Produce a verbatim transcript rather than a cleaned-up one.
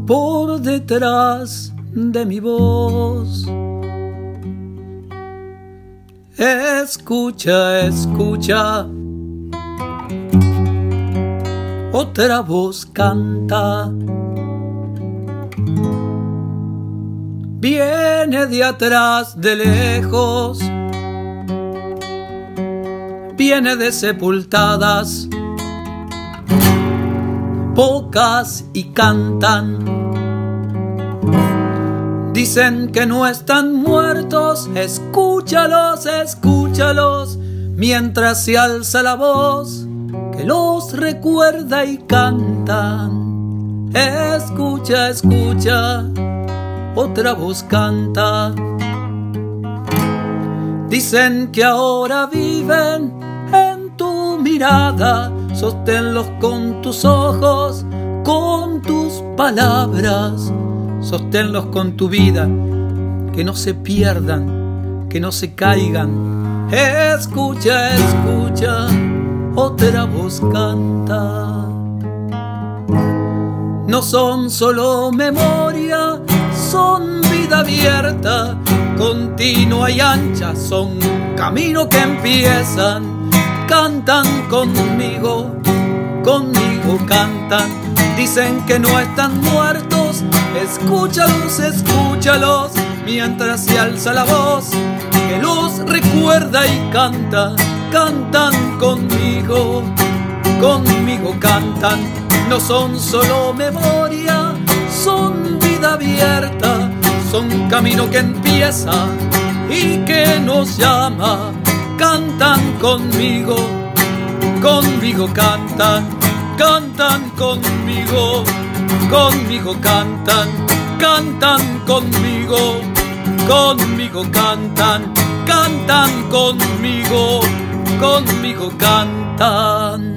por detrás de mi voz. Escucha, escucha, otra voz canta. Viene de atrás, de lejos, viene de sepultadas, pocas y cantan. Dicen que no están muertos, escúchalos, escúchalos, mientras se alza la voz que los recuerda y cantan. Escucha, escucha, otra voz canta. Dicen que ahora viven en tu mirada, sosténlos con tus ojos, con tus palabras, sosténlos con tu vida, que no se pierdan, que no se caigan. Escucha, escucha, otra voz canta. No son solo memoria, son vida abierta, continua y ancha, son camino que empiezan. Cantan conmigo, conmigo cantan. Dicen que no están muertos, escúchalos, escúchalos, mientras se alza la voz que los recuerda y canta. Cantan conmigo, conmigo cantan. No son solo memoria, son vida abierta, son camino que empieza y que nos llama. Cantan conmigo, conmigo cantan, cantan conmigo, conmigo cantan, cantan conmigo, conmigo cantan, cantan conmigo, conmigo cantan.